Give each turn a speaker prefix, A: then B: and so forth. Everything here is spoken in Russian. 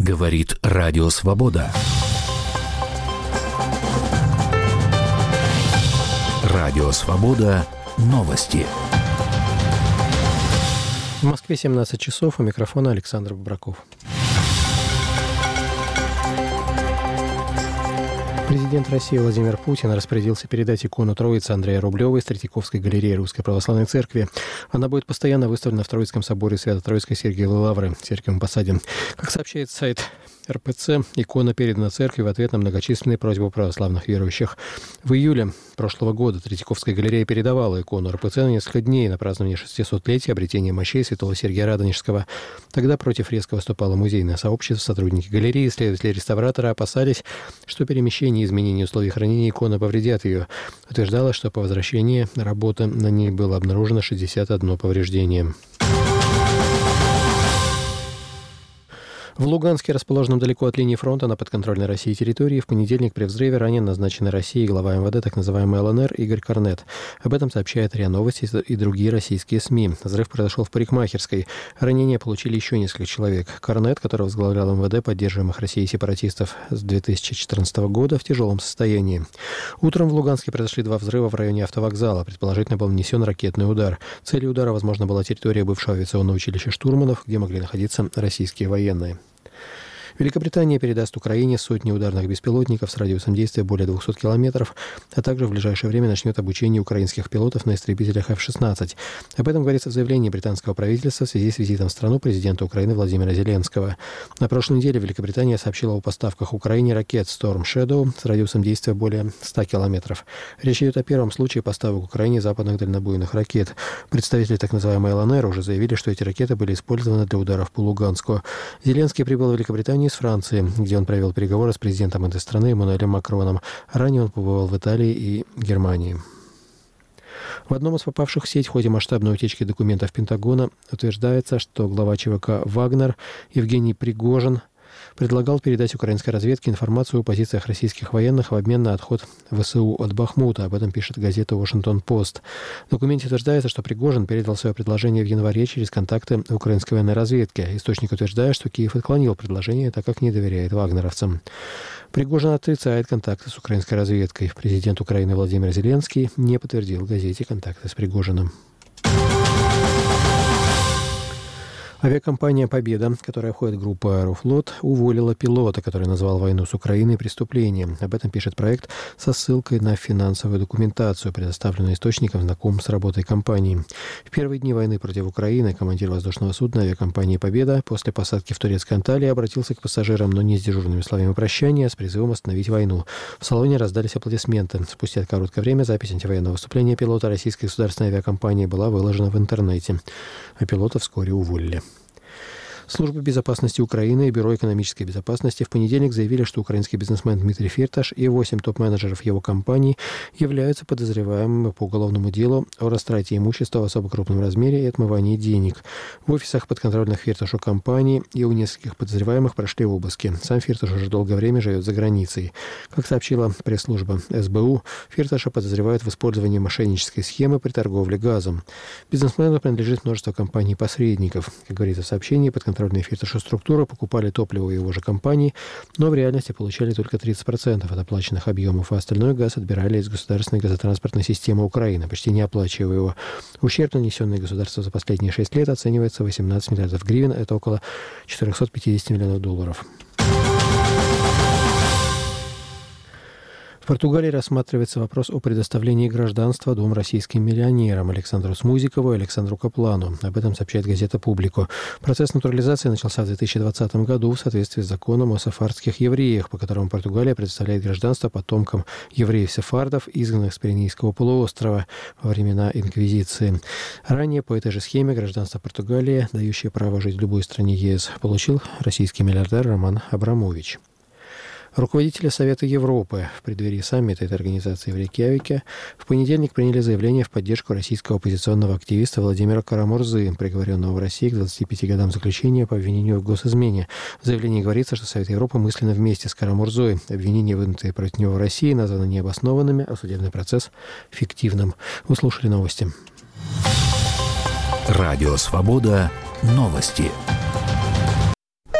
A: Говорит Радио Свобода. Радио Свобода. Новости.
B: В Москве 17 часов. У микрофона Александр Бобраков. Президент России Владимир Путин распорядился передать икону Троицы Андрея Рублева из Третьяковской галереи Русской Православной Церкви. Она будет постоянно выставлена в Троицком соборе Свято-Троицкой Сергиевой Лавры в Сергиевом Посаде. Как сообщает сайт РПЦ, икона передана церкви в ответ на многочисленные просьбы православных верующих. В июле прошлого года Третьяковская галерея передавала икону РПЦ на несколько дней на празднование 600-летия обретения мощей святого Сергия Радонежского. Тогда против резко выступало музейное сообщество. Сотрудники галереи, исследователи-реставраторы опасались, что перемещение и изменение условий хранения иконы повредят ее. Утверждалось, что по возвращении работы на ней было обнаружено 61 повреждение. В Луганске, расположенном далеко от линии фронта на подконтрольной России территории, в понедельник при взрыве ранен назначенный Россией глава МВД, так называемый ЛНР, Игорь Корнет. Об этом сообщает РИА Новости и другие российские СМИ. Взрыв произошел в парикмахерской. Ранения получили еще несколько человек. Корнет, который возглавлял МВД поддерживаемых Россией сепаратистов с 2014 года, в тяжелом состоянии. Утром в Луганске произошли два взрыва в районе автовокзала. Предположительно, был нанесен ракетный удар. Целью удара, возможно, была территория бывшего авиационного училища штурманов, где могли находиться российские военные. Великобритания передаст Украине сотни ударных беспилотников с радиусом действия более 200 километров, а также в ближайшее время начнет обучение украинских пилотов на истребителях F-16. Об этом говорится в заявлении британского правительства в связи с визитом в страну президента Украины Владимира Зеленского. На прошлой неделе Великобритания сообщила о поставках Украине ракет Storm Shadow с радиусом действия более 100 километров. Речь идет о первом случае поставок Украине западных дальнобойных ракет. Представители так называемой ЛНР уже заявили, что эти ракеты были использованы для ударов по Луганску. Зеленский прибыл в Великобританию из Франции, где он провел переговоры с президентом этой страны Эммануэлем Макроном. Ранее он побывал в Италии и Германии. В одном из попавших в сеть в ходе масштабной утечки документов Пентагона утверждается, что глава ЧВК «Вагнер» Евгений Пригожин предлагал передать украинской разведке информацию о позициях российских военных в обмен на отход ВСУ от Бахмута. Об этом пишет газета «Вашингтон-Пост». В документе утверждается, что Пригожин передал свое предложение в январе через контакты украинской военной разведки. Источник утверждает, что Киев отклонил предложение, так как не доверяет вагнеровцам. Пригожин отрицает контакты с украинской разведкой. Президент Украины Владимир Зеленский не подтвердил газете контакты с Пригожиным. Авиакомпания «Победа», которая входит в группу «Аэрофлот», уволила пилота, который назвал войну с Украиной преступлением. Об этом пишет проект со ссылкой на финансовую документацию, предоставленную источникам, знакомым с работой компании. В первые дни войны против Украины командир воздушного судна авиакомпании «Победа» после посадки в турецкой Анталии обратился к пассажирам, но не с дежурными словами прощания, а с призывом остановить войну. В салоне раздались аплодисменты. Спустя короткое время запись антивоенного выступления пилота российской государственной авиакомпании была выложена в интернете, а пилота вскоре уволили. Служба безопасности Украины и Бюро экономической безопасности в понедельник заявили, что украинский бизнесмен Дмитрий Фирташ и 8 топ-менеджеров его компании являются подозреваемыми по уголовному делу о растрате имущества в особо крупном размере и отмывании денег. В офисах подконтрольных Фирташу компаний и у нескольких подозреваемых прошли обыски. Сам Фирташ уже долгое время живет за границей. Как сообщила пресс-служба СБУ, Фирташа подозревают в использовании мошеннической схемы при торговле газом. Бизнесмену принадлежит множество компаний-посредников. Как говорится в сообщении, подконтрольные Фирташу структуры покупали топливо его же компании, но в реальности получали только 30% от оплаченных объемов, а остальной газ отбирали из государственной газотранспортной системы Украины, почти не оплачивая его. Ущерб, нанесенный государству за последние 6 лет, оценивается в 18 миллиардов гривен, это около 450 миллионов долларов. В Португалии рассматривается вопрос о предоставлении гражданства двум российским миллионерам Александру Смузикову и Александру Каплану. Об этом сообщает газета «Публику». Процесс натурализации начался в 2020 году в соответствии с законом о сефардских евреях, по которому Португалия предоставляет гражданство потомкам евреев-сефардов, изгнанных с Пиренейского полуострова во времена Инквизиции. Ранее по этой же схеме гражданство Португалии, дающее право жить в любой стране ЕС, получил российский миллиардер Роман Абрамович. Руководители Совета Европы в преддверии саммита этой организации в Рейкьявике в понедельник приняли заявление в поддержку российского оппозиционного активиста Владимира Карамурзы, приговоренного в России к 25 годам заключения по обвинению в госизмене. В заявлении говорится, что Совет Европы мысленно вместе с Карамурзой. Обвинения, выдвинутые против него в России, названы необоснованными, а судебный процесс – фиктивным. Вы слушали новости.
A: Радио «Свобода». Новости.